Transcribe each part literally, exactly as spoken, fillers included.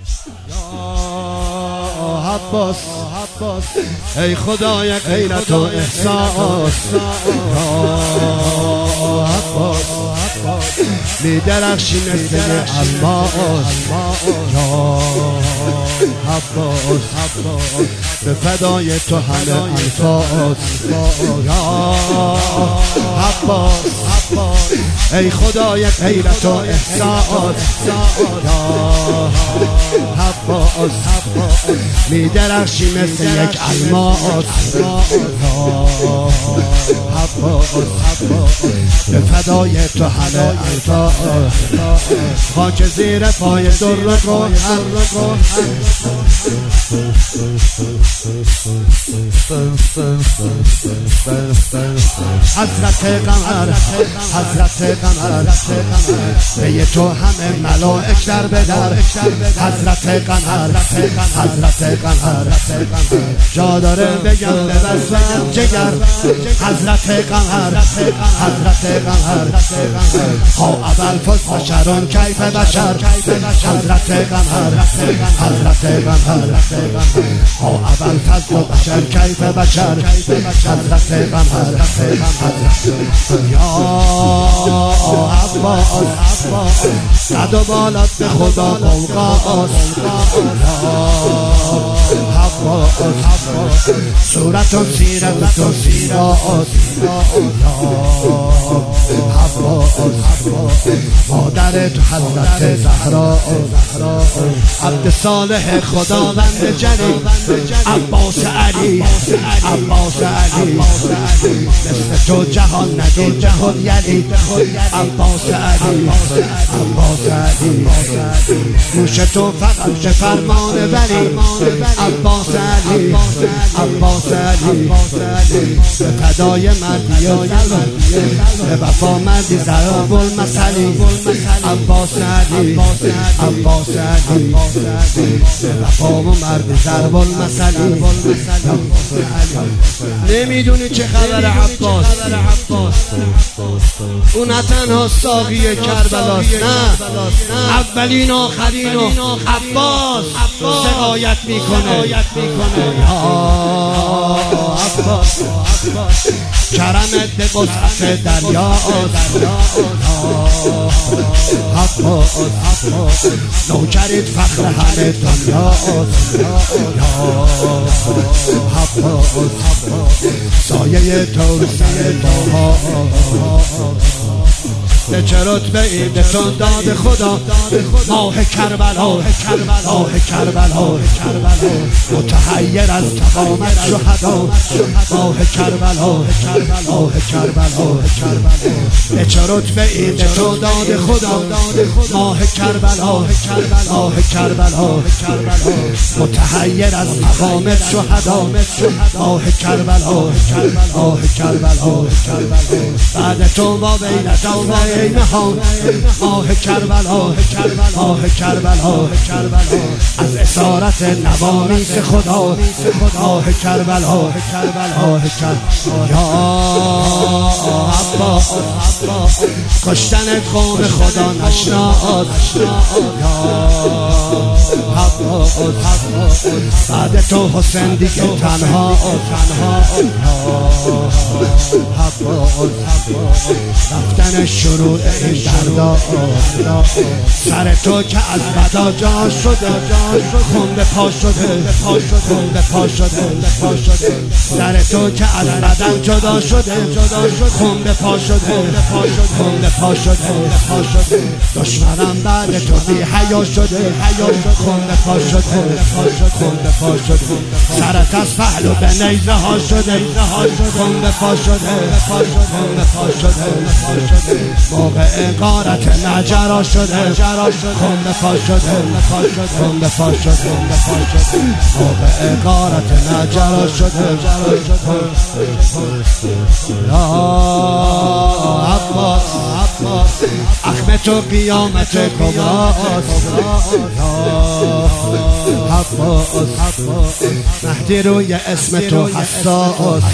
عباس ای خدای غیرت و احساس، یا عباس می درخشی مثل الماس، یا عباس به فدای تو همه انفاس، یا عباس ای خدای غیرت و احساس، یا عباس می درخشی مثل یک الماس، یا عباس به فدای تو همه انفاس، خاک زیر پای در رو حضرت قمر، حضرت قمر به تو همه ملائک در بدر، حضرت قمر، حضرت قمر جا داره بگم ببسم جگر، حضرت قمر، حضرت قمر ها اول فز بشران کیف بشر، حضرت قمر، حضرت قمر ها اول فز بشر کیف بشر، حضرت قمر، یا عباس صد و بالات به خدا قوقاس، عباس صورت و سیرت و سیراس، عباس مادرت حضرت زهرا، عبد صالح خداوند جلیل، عباس علی، عباس علی مثل تو جهان ندید جهان یلی، عباس علی، عباس علی گوش تو فقط به فرمان ولی، عباس علی، عباس علی به فدای مردی و به وفا مردی ضرب المثلی، عباس علی، عباس علی به وفا و مردی ضرب المثلی. نمیدونی چه خبر عباس، اون نه تنها ساقی کربلاست، نه اولین آخرین و عباس سقایت میکنه، یا عباس کرمت به وسعت دریاست، عباس نوکرت فخر همه دنیاست، یا عباس سایه تو سر داها به چه رتبه ای به تو داد خدا، ماه کربلا، ماه کربلا متحیر از تقامت شهدا، ماه کربلا، ماه کربلا به چه رتبه ای به تو داد خدا، ماه کربلا، ماه کربلا متحیر از تقامت شهدا، ماه کربلا، ماه کربلا بعد تو با بیلت و اینها، ماه کربلا، ماه کربلا از اسارت نوامیس خدا، ماه کربلا، ماه کربلا یا عباس کشتن قوم خدا نشناس، یا عباس بعد تو حسین دیگه تنها، عباس رفتن شروع این دردا، سر تو که از بدا جا شده، خون به پا شده، خون به پا شده، سر تو که از بدن جدا شده، خون به پا شده، خون به پا شده، دشمنم بعد تو بی حیا شده، خون به پا شده، خون به پا شده، سرت از پهلو به نیزه ها شده، خون به پا شده، خون به پا شده، موقع غارت نجرا شده، خون به پا شده، خون به پا شده، موقع غارت نجرا شده، یا عباس اخم تو قیامت کبراست، عباس مهدی روی اسم تو حساس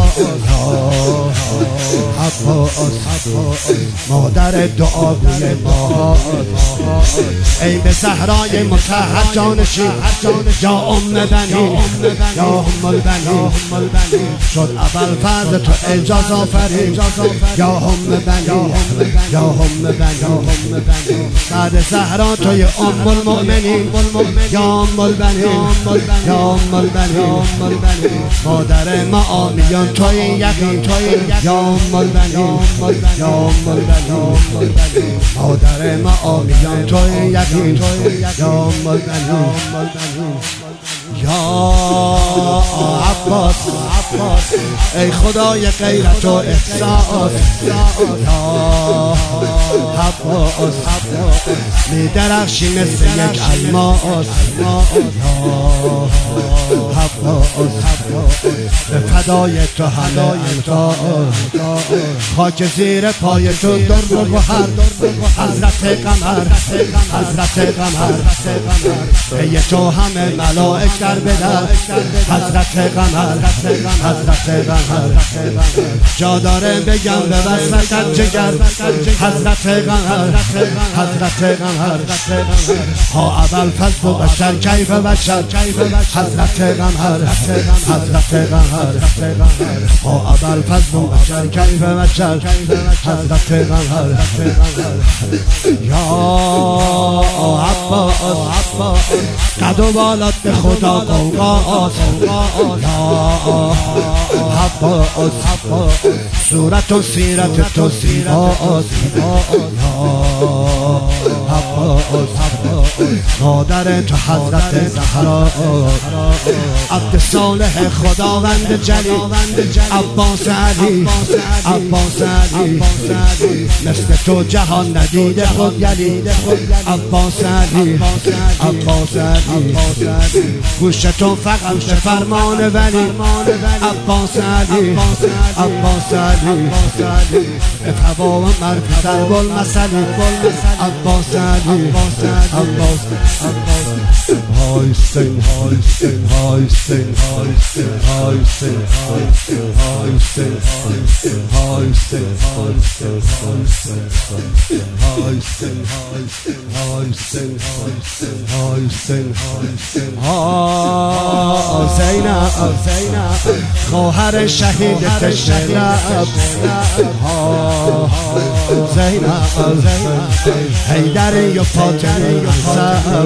عباس مادر دعا گوی ما ای به صحرای مطهر جانشین یا ام بنی یا ام البنی شد ابوالفضل تو اعجاز آفرین یا ام بنی یا ام بنی بعد زهرا توی ام المؤمنین یا ام البنی یا ام البنی مادر معامیان توی یقین یا ام البنی یا ام البنی مادر معامیان توی یقین یا ام البنی یا عباس ای خدای غیرت و احساس یا عباس می درخشی مثل یک الماس یا عباس به فدای تو همه انفاس خاک زیر پای تو در و گوهر حضرت قمر حضرت قمر ای تو همه ملائک در بدر حضرت قمر حضرت قمر جا داره بگم به وسط جگر حضرت قمر حضرت قمر ها ابوالفضل و بشر کیف بشر حضرت قمر حضرت قمر ها ابوالفضل و بشر کیف بشر حضرت قمر یا عباس قد و بالات به خدا قوقاس یا عباس صورت و سیرت تو زیباست یا عباس مادر تو حضرت زهرا عبد صالح خداوند جلیل عباس علی عباس علی مثل تو جهان ندیده خود یلی عباس علی عباس علی گوش تو فقط به فرمان ولی عباس علی عباس علی به هوا و مرد ضرب المثل عباس علی عباس های سین های سین های سین های سین های سین های سین های سین های سین های سین های سین های سین های سین ها زینب خواهر شهید تشنب ها زینب حیدر و فاطمه حسب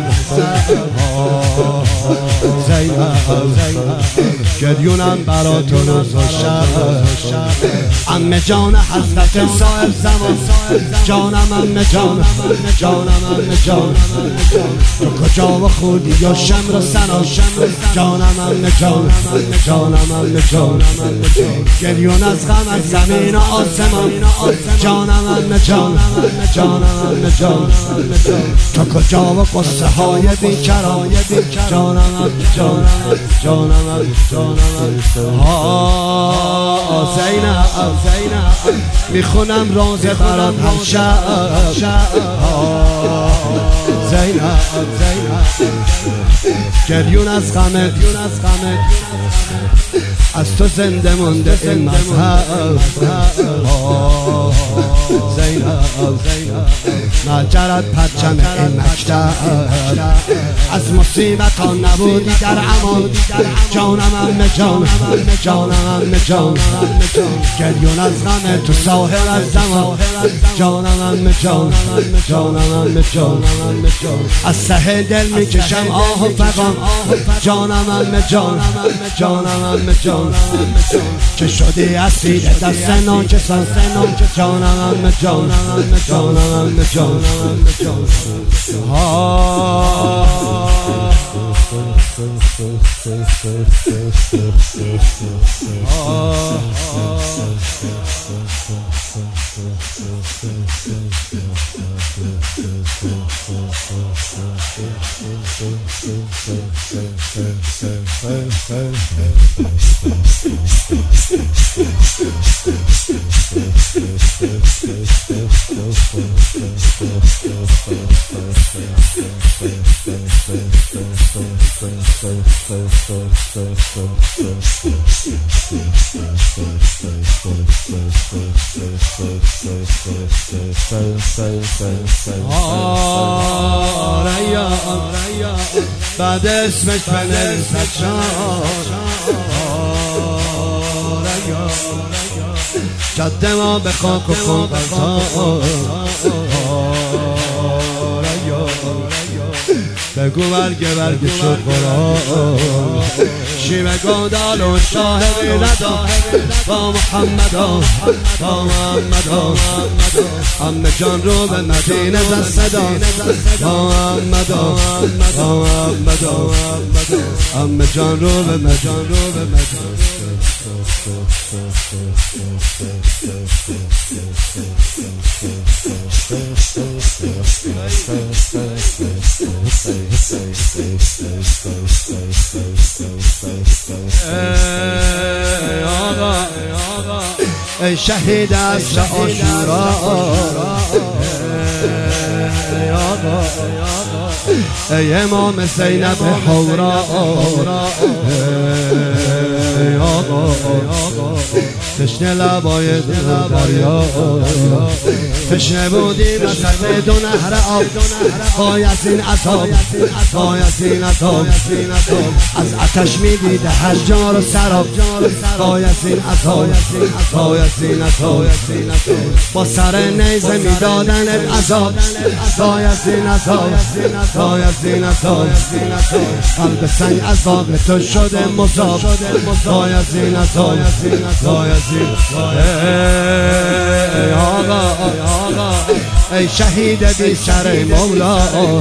زینب گریونم برا تو روز و شب عمه جان حضرت صاحب زمان جانم عمه جان جانم عمه جان تو کجا و خودی و شمر و سنا جانم عمه جان جانم عمه جان گریون از غم از زمین و آسمان جانم عمه جان جانم عمه جان تو کجا و قصه های بیکران جانم عمه جان جانم عمه جانم ها زینب زینب میخونم راز برات هر شب زینب زینب گریون از غمت از تو زنده مونده این مذهب زینب نجرت پرچم این مکتب از مصیبت ها نبودی در امان جانم عمه جان جانم عمه جان گریون از غم تو ساحل از زمان جانم عمه جان جانم عمه جان از سه دل میکشم آه و فغان جانم عمه جان جانم عمه جان که شدی اسیر دست ناکسان جانم عمه جان جانم عمه جان ها بعد اسمش بنویسد جاده ما به خاک و خون بگو برگه برگه شد قرآن شیوه گادال و شاهدی ندار با محمد با محمد همه جان رو به مدینه زد صدا با محمد با محمد همه جان رو به مدینه ای شهید عصر عاشورا ای امام زینب حورا تشنه لبای دریا تشنه بودی وسط دو نهر آب بایزین عطاب بایزین عطاب از آتش میدید هر جا رو سراب بایزین عطاب بایزین عطاب با سر نیزه میدادنت عذاب بایزین عطاب بایزین عطاب قلب سنگ عذاب تو شده مصاب بایزین عطاب بایزین ای آقا ای شهید بی سر مولا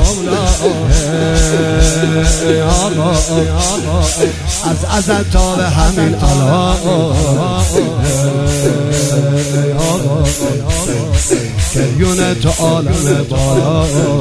ای آقا از ازل تا به همین علا ای آقا کریون تو عالم بالا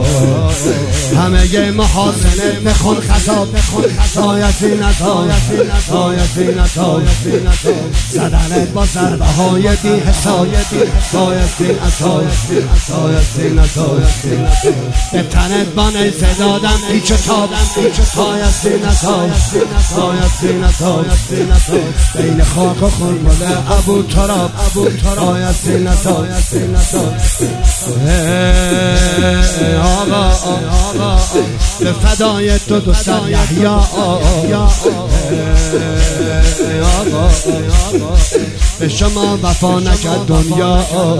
همه محاسنه بخون خطاب بایزین عطاب بایزین عطاب زدنت با ضربه های بی حساب بایزین عطاب بایزین عطاب به تنت با نیزه دادم پیچ و تاب بایزین عطاب بایزین عطاب بین خاک و خون گل ابو تراب بایزین عطاب ای آقا به فدای تو دو سر یحیی ای آقا به شما وفا نکرد دنیا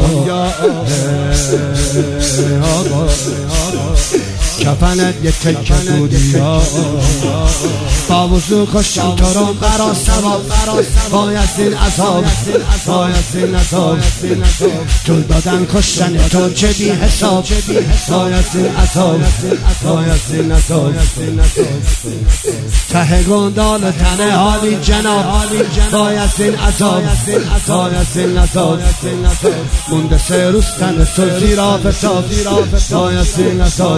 ای آقا کفنت یه تکه دودیا با وضو کشم تو رو برا ثواب بایزین عذاب بایزین عذاب طول دادن کشتن تو چه بی حساب بایزین عذاب بایزین عذاب ته گندال تنه حالی جناب بایزین عذاب بایزین عذاب مونده سه روز تن تو زیرا فتاب بایزین عذاب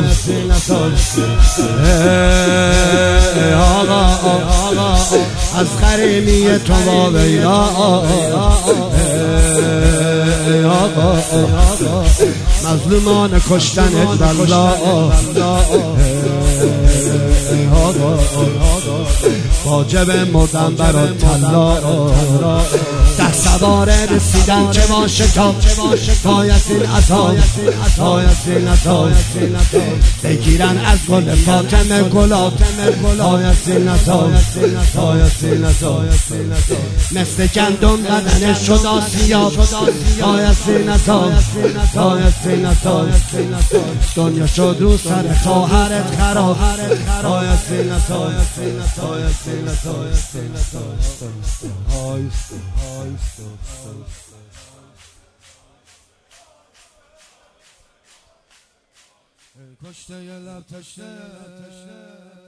ای آقا از خریمی تو با ویلا ای آقا مظلومان کشتنت والله ای آقا واجب مردن برات طلا ده سواره رسیدن چه با شتاب بایزین عطاب بایزین عطاب بگیرن از گل فاطمه گلاب بایزین عطاب بایزین عطاب مثل گندم بدن شد آسیاب بایزین عطاب بایزین عطاب دنیا شد رو سر خواهرت خراب بایزین عطاب بایزین عطاب کشته یه لب تشته